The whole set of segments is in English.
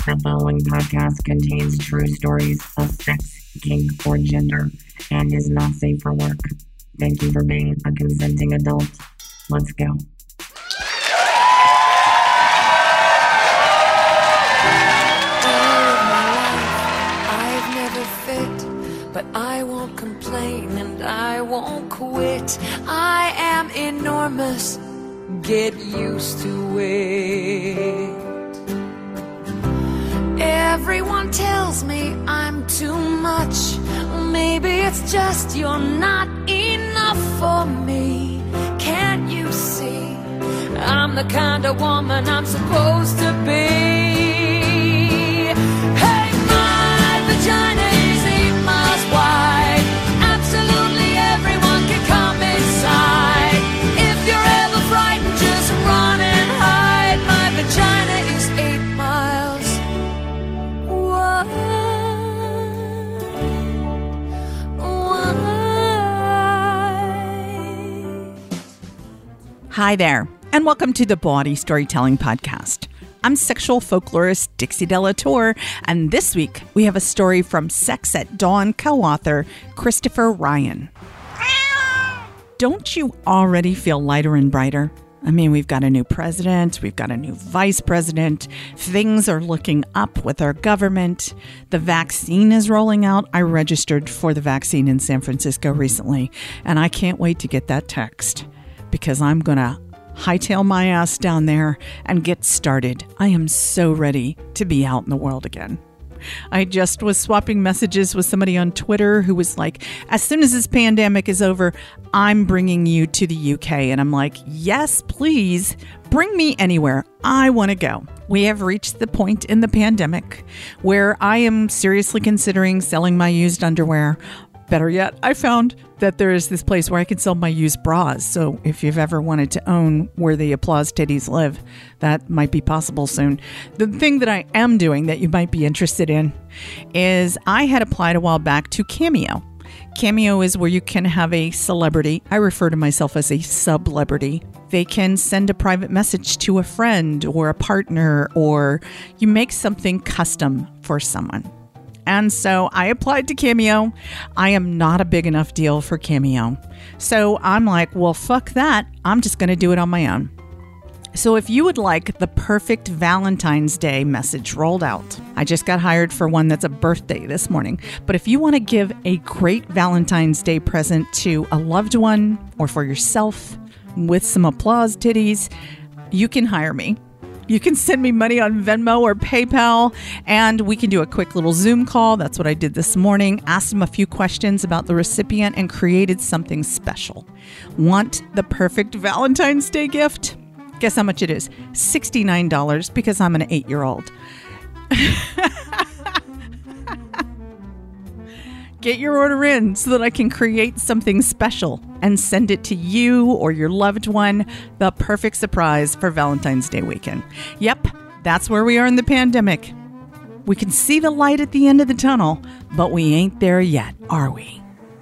The following podcast contains true stories of sex, kink, or gender, and is not safe for work. Thank you for being a consenting adult. Let's go. I've never fit, but I won't complain and I won't quit. I am enormous. Get used to it. Everyone tells me I'm too much. Maybe it's just you're not enough for me. Can't you see? I'm the kind of woman I'm supposed to be. Hey, my vagina is 8 miles wide. Absolutely everyone can come inside. If you're ever frightened, just run and hide. My vagina is 8 miles wide. Hi there, and welcome to the Bawdy Storytelling Podcast. I'm sexual folklorist Dixie Delator, and this week we have a story from Sex at Dawn co-author Christopher Ryan. Don't you already feel lighter and brighter? I mean, we've got a new president, we've got a new vice president, things are looking up with our government, the vaccine is rolling out. I registered for the vaccine in San Francisco recently, and I can't wait to get that text because I'm going to hightail my ass down there and get started. I am so ready to be out in the world again. I just was swapping messages with somebody on Twitter who was like, as soon as this pandemic is over, I'm bringing you to the UK. And I'm like, yes, please bring me anywhere. I want to go. We have reached the point in the pandemic where I am seriously considering selling my used underwear. Better yet, I found that there is this place where I can sell my used bras. So if you've ever wanted to own where the applause titties live, that might be possible soon. The thing that I am doing that you might be interested in is I had applied a while back to Cameo. Cameo is where you can have a celebrity. I refer to myself as a sub-celebrity. They can send a private message to a friend or a partner, or you make something custom for someone. And so I applied to Cameo. I am not a big enough deal for Cameo. So I'm like, well, fuck that. I'm just going to do it on my own. So if you would like the perfect Valentine's Day message rolled out, I just got hired for one that's a birthday this morning. But if you want to give a great Valentine's Day present to a loved one or for yourself with some applause titties, you can hire me. You can send me money on Venmo or PayPal, and we can do a quick little Zoom call. That's what I did this morning. Asked them a few questions about the recipient and created something special. Want the perfect Valentine's Day gift? Guess how much it is? $69 because I'm an 8-year-old. Get your order in so that I can create something special and send it to you or your loved one, the perfect surprise for Valentine's Day weekend. Yep, that's where we are in the pandemic. We can see the light at the end of the tunnel, but we ain't there yet, are we?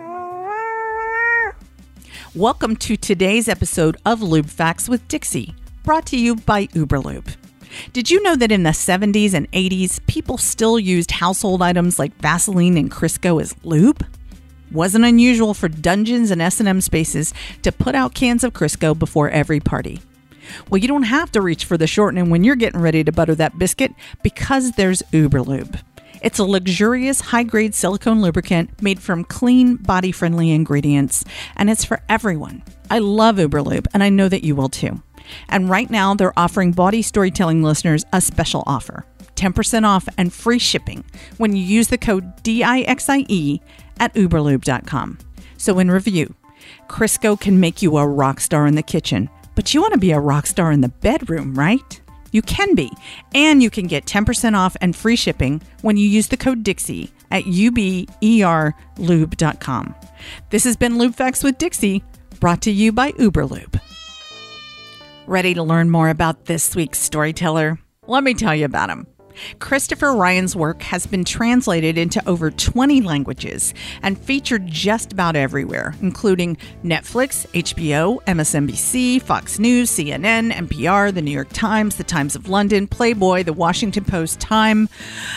Welcome to today's episode of Lube Facts with Dixie, brought to you by Uberlube. Did you know that in the 70s and 80s, people still used household items like Vaseline and Crisco as lube? Wasn't unusual for dungeons and S&M spaces to put out cans of Crisco before every party. Well, you don't have to reach for the shortening when you're getting ready to butter that biscuit because there's Uberlube. It's a luxurious, high-grade silicone lubricant made from clean, body-friendly ingredients, and it's for everyone. I love Uberlube, and I know that you will too. And right now, they're offering Bawdy Storytelling listeners a special offer. 10% off and free shipping when you use the code DIXIE at Uberlube.com. So in review, Crisco can make you a rock star in the kitchen, but you want to be a rock star in the bedroom, right? You can be. And you can get 10% off and free shipping when you use the code Dixie at UBERLube.com. This has been Lube Facts with Dixie, brought to you by Uberlube. Ready to learn more about this week's storyteller? Let me tell you about him. Christopher Ryan's work has been translated into over 20 languages and featured just about everywhere, including Netflix, HBO, MSNBC, Fox News, CNN, NPR, The New York Times, The Times of London, Playboy, The Washington Post, Time,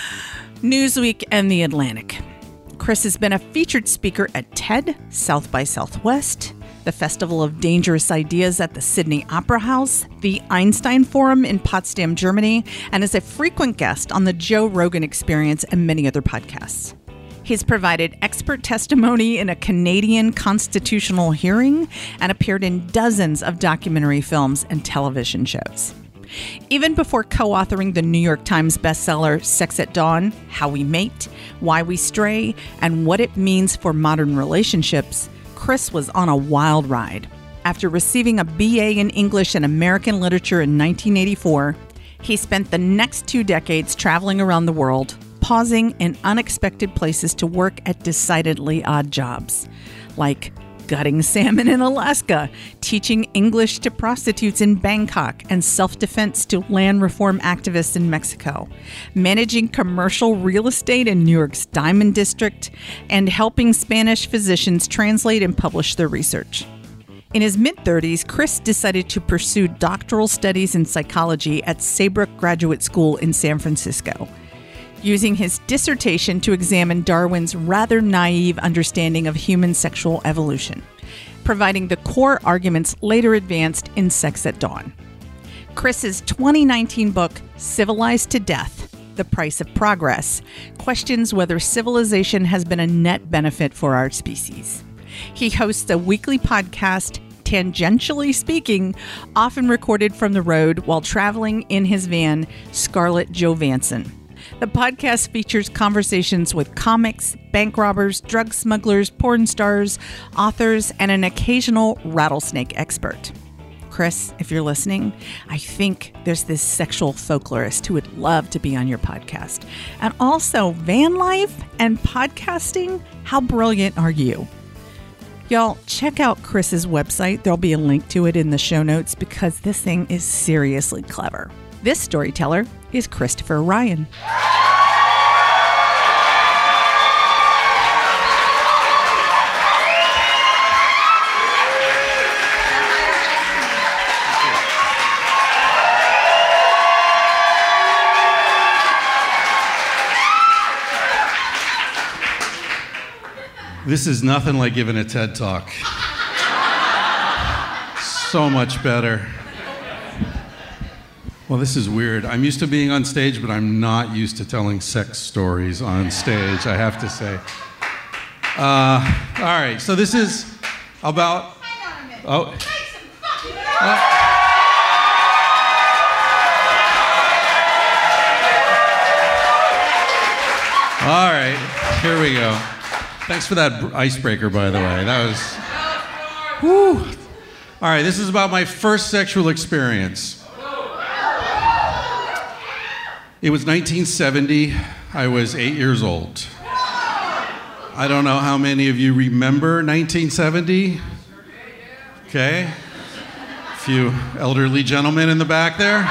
Newsweek, and The Atlantic. Chris has been a featured speaker at TED, South by Southwest, the Festival of Dangerous Ideas at the Sydney Opera House, the Einstein Forum in Potsdam, Germany, and is a frequent guest on the Joe Rogan Experience and many other podcasts. He's provided expert testimony in a Canadian constitutional hearing and appeared in dozens of documentary films and television shows. Even before co-authoring the New York Times bestseller Sex at Dawn, How We Mate, Why We Stray, and What It Means for Modern Relationships, Chris was on a wild ride. After receiving a BA in English and American Literature in 1984, he spent the next 2 decades traveling around the world, pausing in unexpected places to work at decidedly odd jobs, like gutting salmon in Alaska, teaching English to prostitutes in Bangkok, and self-defense to land reform activists in Mexico, managing commercial real estate in New York's Diamond District, and helping Spanish physicians translate and publish their research. In his mid-30s, Chris decided to pursue doctoral studies in psychology at Saybrook Graduate School in San Francisco, using his dissertation to examine Darwin's rather naive understanding of human sexual evolution, providing the core arguments later advanced in Sex at Dawn. Chris's 2019 book, Civilized to Death, The Price of Progress, questions whether civilization has been a net benefit for our species. He hosts a weekly podcast, Tangentially Speaking, often recorded from the road while traveling in his van, Scarlett Johansson. The podcast features conversations with comics, bank robbers, drug smugglers, porn stars, authors, and an occasional rattlesnake expert. Chris, if you're listening, I think there's this sexual folklorist who would love to be on your podcast. And also, van life and podcasting, how brilliant are you? Y'all, check out Chris's website. There'll be a link to it in the show notes because this thing is seriously clever. This storyteller is Christopher Ryan. This is nothing like giving a TED Talk. So much better. Well, this is weird. I'm used to being on stage, but I'm not used to telling sex stories on stage, I have to say. All right, so this is about... Oh. All right, here we go. Thanks for that icebreaker, by the way. That was... Whew. All right, this is about my first sexual experience. It was 1970. I was 8 years old. I don't know how many of you remember 1970. Okay. A few elderly gentlemen in the back there.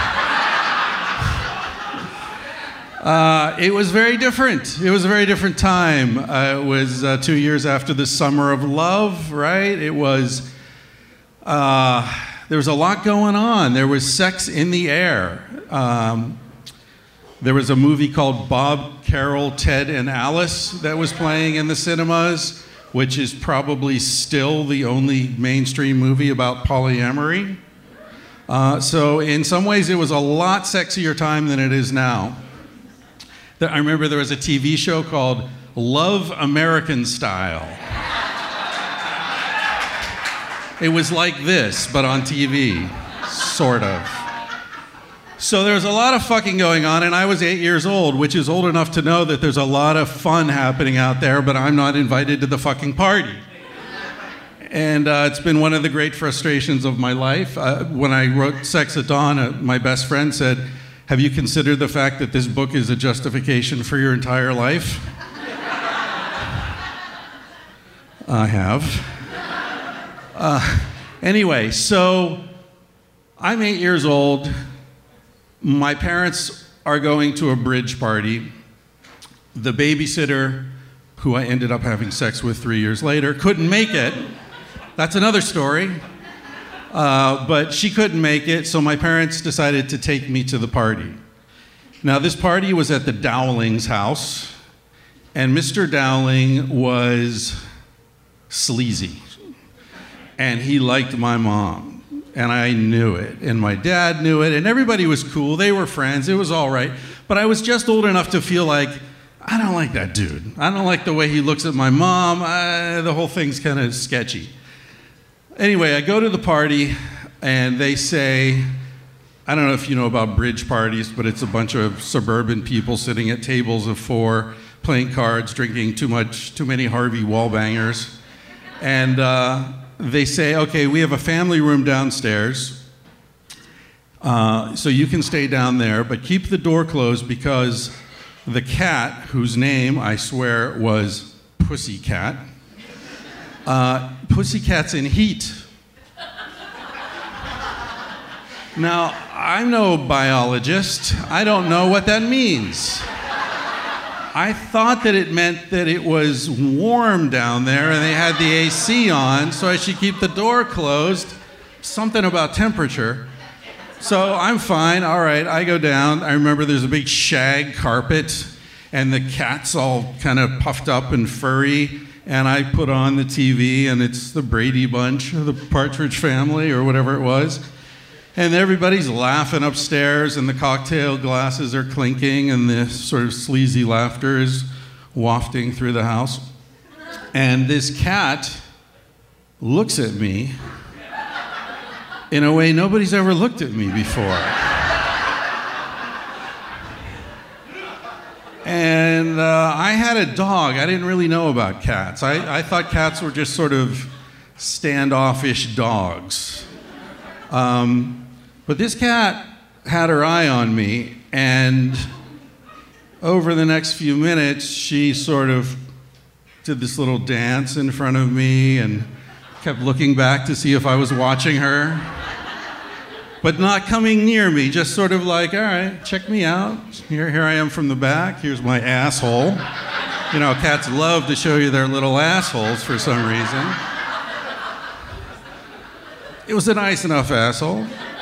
It was very different. It was a very different time. It was 2 years after the Summer of Love, right? It was, there was a lot going on. There was sex in the air. There was a movie called Bob, Carol, Ted, and Alice that was playing in the cinemas, which is probably still the only mainstream movie about polyamory. So in some ways, it was a lot sexier time than it is now. I remember there was a TV show called Love American Style. It was like this, but on TV, sort of. So there was a lot of fucking going on, and I was 8 years old, which is old enough to know that there's a lot of fun happening out there, but I'm not invited to the fucking party. And it's been one of the great frustrations of my life. When I wrote Sex at Dawn, my best friend said, "Have you considered the fact that this book is a justification for your entire life?" I have. Anyway, so I'm 8 years old. My parents are going to a bridge party. The babysitter, who I ended up having sex with 3 years later, couldn't make it. That's another story. But she couldn't make it, so my parents decided to take me to the party. Now, this party was at the Dowling's house, and Mr. Dowling was sleazy. And he liked my mom, and I knew it, and my dad knew it, and everybody was cool. They were friends. It was all right. But I was just old enough to feel like, I don't like that dude. I don't like the way he looks at my mom. The whole thing's kind of sketchy. Anyway, I go to the party, and they say, I don't know if you know about bridge parties, but it's a bunch of suburban people sitting at tables of 4, playing cards, drinking too many Harvey Wallbangers. And they say, okay, we have a family room downstairs, so you can stay down there, but keep the door closed because the cat, whose name I swear was Pussycat, Pussycat's in heat. Now, I'm no biologist. I don't know what that means. I thought that it meant that it was warm down there and they had the AC on, so I should keep the door closed. Something about temperature. So I'm fine. All right, I go down. I remember there's a big shag carpet and the cat's all kind of puffed up and furry. And I put on the TV and it's the Brady Bunch or the Partridge Family or whatever it was. And everybody's laughing upstairs, and the cocktail glasses are clinking, and the sort of sleazy laughter is wafting through the house. And this cat looks at me in a way nobody's ever looked at me before. And I had a dog. I didn't really know about cats. I thought cats were just sort of standoffish dogs. But this cat had her eye on me, and over the next few minutes, she sort of did this little dance in front of me and kept looking back to see if I was watching her, but not coming near me, just sort of like, all right, check me out. Here I am from the back. Here's my asshole. You know, cats love to show you their little assholes for some reason. It was a nice enough asshole.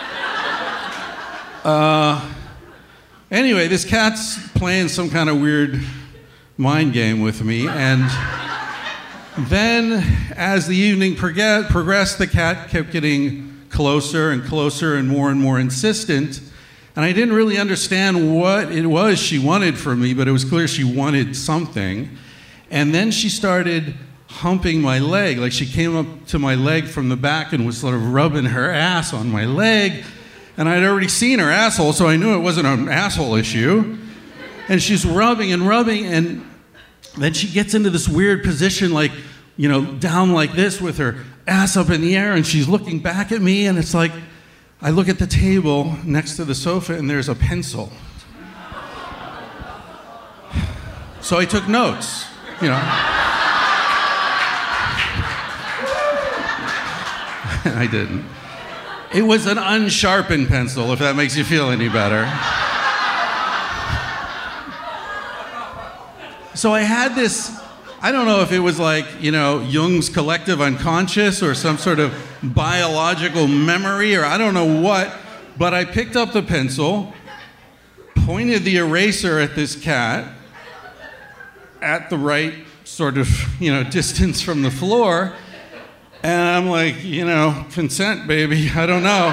Anyway, this cat's playing some kind of weird mind game with me, and then as the evening progressed, the cat kept getting closer and closer and more insistent, and I didn't really understand what it was she wanted from me, but it was clear she wanted something. And then she started humping my leg, like she came up to my leg from the back and was sort of rubbing her ass on my leg. And I'd already seen her asshole, so I knew it wasn't an asshole issue. And she's rubbing, and then she gets into this weird position, like, you know, down like this with her ass up in the air, and she's looking back at me, and it's like, I look at the table next to the sofa, and there's a pencil. So I took notes, you know. I didn't. It was an unsharpened pencil, if that makes you feel any better. So I had this, I don't know if it was like, you know, Jung's collective unconscious or some sort of biological memory or I don't know what, but I picked up the pencil, pointed the eraser at this cat at the right sort of, you know, distance from the floor. And I'm like, you know, consent, baby, I don't know.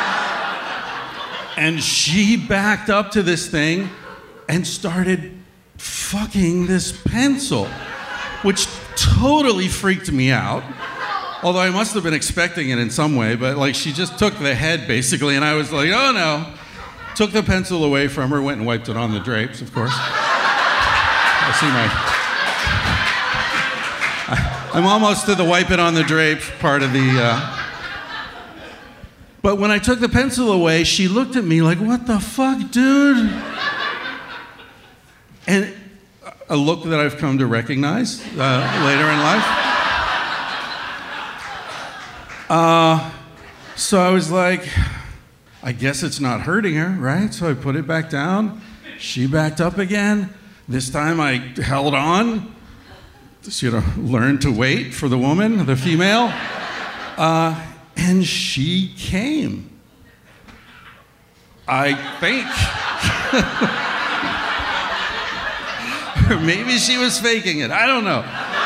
And she backed up to this thing and started fucking this pencil, which totally freaked me out. Although I must have been expecting it in some way, but like she just took the head basically, and I was like, oh no. Took the pencil away from her, went and wiped it on the drapes, of course. I see I'm almost to the wipe it on the drape part of the... But when I took the pencil away, she looked at me like, what the fuck, dude? And a look that I've come to recognize later in life. So I was like, I guess it's not hurting her, right? So I put it back down. She backed up again. This time I held on. Learned to wait for the woman, the female. And she came. I think. Or maybe she was faking it. I don't know.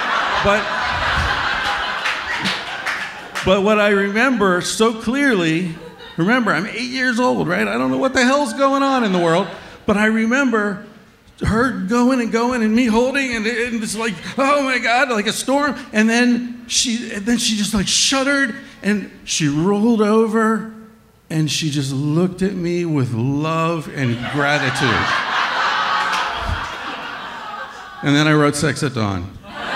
But what I remember so clearly, I'm 8 years old, right? I don't know what the hell's going on in the world, but I remember her going and me holding, and it's like, oh my God, like a storm. And then she just like shuddered, and she rolled over, and she just looked at me with love and gratitude. And then I wrote Sex at Dawn.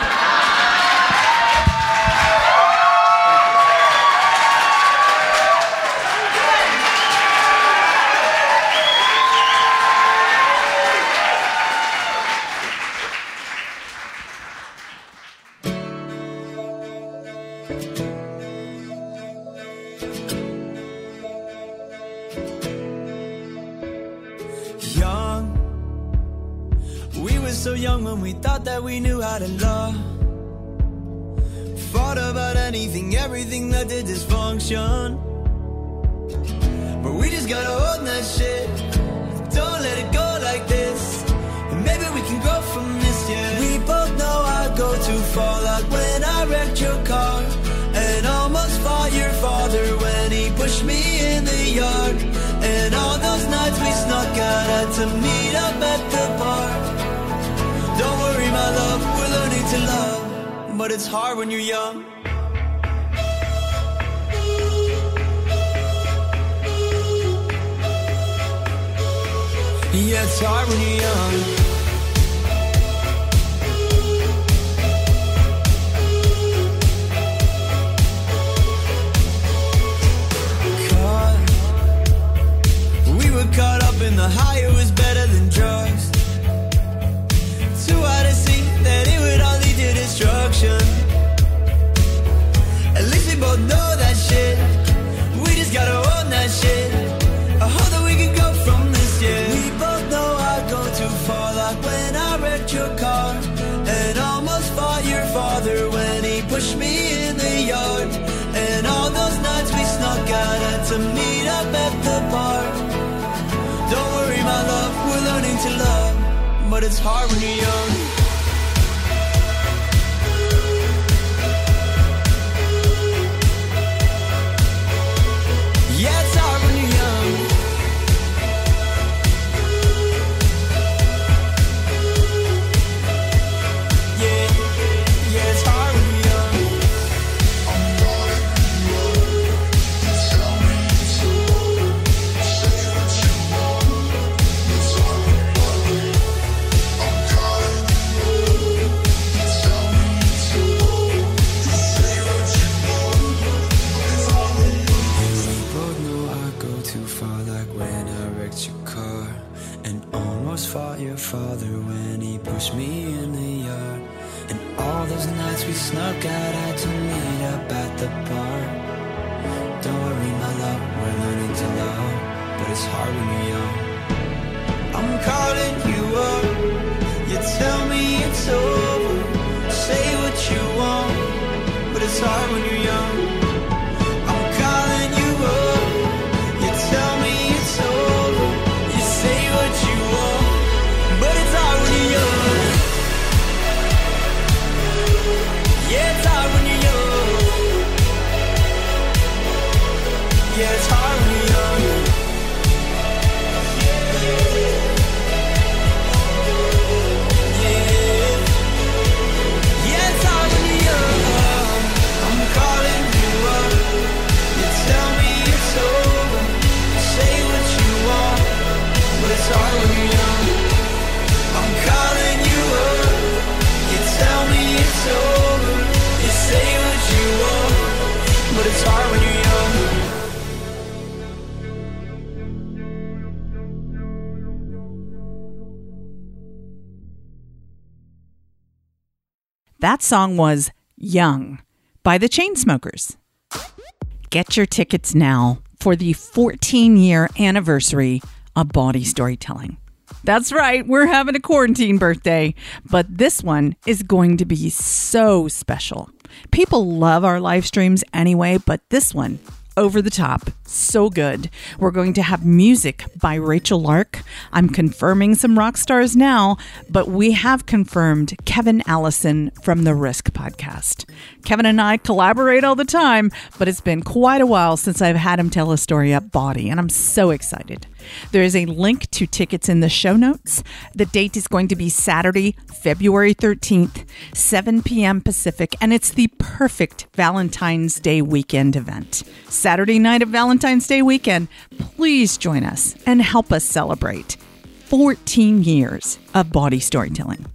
So young when we thought that we knew how to love. Fought about anything, everything that did dysfunction. But we just gotta own that shit. Don't let it go like this. And maybe we can grow from this, yeah. We both know I go too far. Like when I wrecked your car and almost fought your father when he pushed me in the yard. And all those nights we snuck out had to meet up at the bar. Don't worry, my love, we're learning to love, but it's hard when you're young. Yeah, it's hard when you're young. We were caught up in the high, it was better than drugs. Too hard to see that it would all lead to destruction. At least we both know that shit. We just gotta own that shit. I hope that we can go from this, yeah. We both know I go too far. Like when I wrecked your car and almost fought your father when he pushed me in the yard. And all those nights we snuck out had to meet up at the bar. Don't worry, my love, we're learning to love, but it's hard when you're young. Yeah, it's hard when you're young. Yeah, it's hard when you're young. I'm calling you up. Tell me it's over. Say what you want. It's all about me. I'm calling you up. Tell me it's over. Say what you want. It's all about me. We both know I go too far, like when I wrecked your car and almost fought your father when he pushed me in the yard. And all those nights we snuck out, had to meet up at the bar. Don't worry, my love, we're learning to love, but it's hard when you're young. I'm calling you up, you tell me it's over. Say what you want, but it's hard when you're young. I'm calling you up, you tell me it's over. You say what you want, but it's hard when you're young. Yeah, it's hard when you're young. Yeah, it's hard when you're young. Yeah, it's hard when you're young. I'm calling you up. You tell me it's over. Say what you want, but it's hard when you're young. I'm calling you up. You tell me it's over. You say what you want, but it's hard when you're young. That song was Young by the Chainsmokers. Get your tickets now for the 14-year anniversary of Bawdy Storytelling. That's right, we're having a quarantine birthday, but this one is going to be so special. People love our live streams anyway, but this one, over the top, so good. We're going to have music by Rachel Lark. I'm confirming some rock stars now, but we have confirmed Kevin Allison from the Risk podcast. Kevin and I collaborate all the time, but it's been quite a while since I've had him tell a story at Body, and I'm so excited. There is a link to tickets in the show notes. The date is going to be Saturday, February 13th, 7 p.m. Pacific, and it's the perfect Valentine's Day weekend event. Saturday night of Valentine's Day weekend, please join us and help us celebrate 14 years of body storytelling.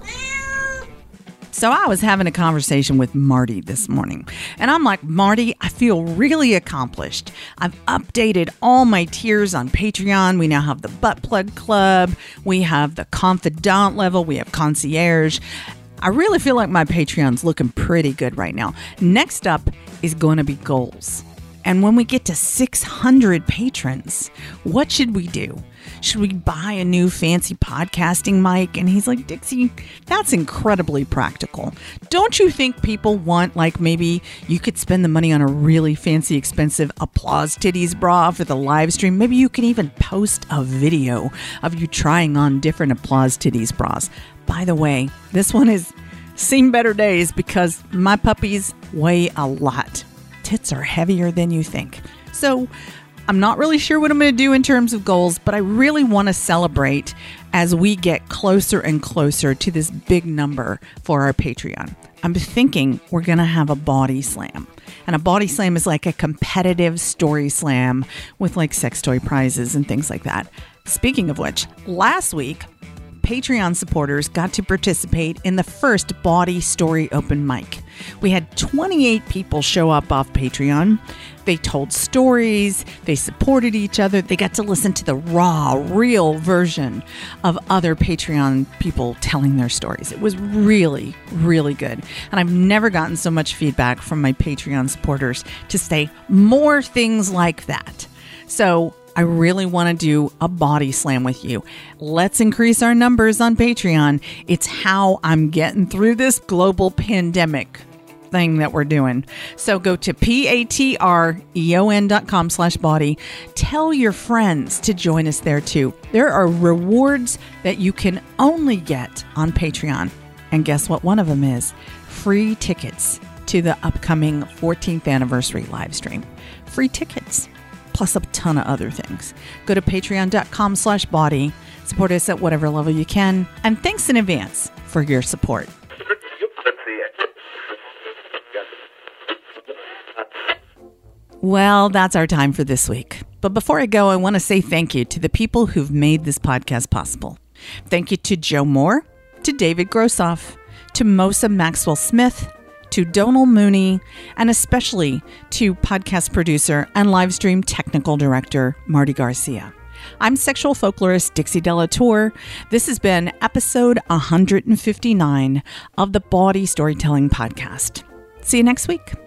So I was having a conversation with Marty this morning, and I'm like, Marty, I feel really accomplished. I've updated all my tiers on Patreon. We now have the Butt Plug Club. We have the Confidant level. We have Concierge. I really feel like my Patreon's looking pretty good right now. Next up is going to be goals. And when we get to 600 patrons, what should we do? Should we buy a new fancy podcasting mic? And he's like, Dixie, that's incredibly practical. Don't you think people want, like, maybe you could spend the money on a really fancy, expensive Applause Titties bra for the live stream? Maybe you can even post a video of you trying on different Applause Titties bras. By the way, this one has seen better days because my puppies weigh a lot. Tits are heavier than you think. So I'm not really sure what I'm going to do in terms of goals, but I really want to celebrate as we get closer and closer to this big number for our Patreon. I'm thinking we're going to have a body slam. And a body slam is like a competitive story slam with like sex toy prizes and things like that. Speaking of which, last week, Patreon supporters got to participate in the first Body Story Open Mic. We had 28 people show up off Patreon. They told stories, they supported each other, they got to listen to the raw, real version of other Patreon people telling their stories. It was really, really good. And I've never gotten so much feedback from my Patreon supporters to say more things like that. So I really want to do a body slam with you. Let's increase our numbers on Patreon. It's how I'm getting through this global pandemic thing that we're doing. So go to patreon.com/body. Tell your friends to join us there too. There are rewards that you can only get on Patreon. And guess what one of them is? Free tickets to the upcoming 14th anniversary live stream. Free tickets. Plus a ton of other things. Go to patreon.com/body. Support us at whatever level you can. And thanks in advance for your support. Well, that's our time for this week. But before I go, I want to say thank you to the people who've made this podcast possible. Thank you to Joe Moore, to David Grossoff, to Mosa Maxwell Smith, to Donal Mooney, and especially to podcast producer and live stream technical director Marty Garcia. I'm sexual folklorist Dixie Delatour. This has been episode 159 of the Body Storytelling Podcast. See you next week.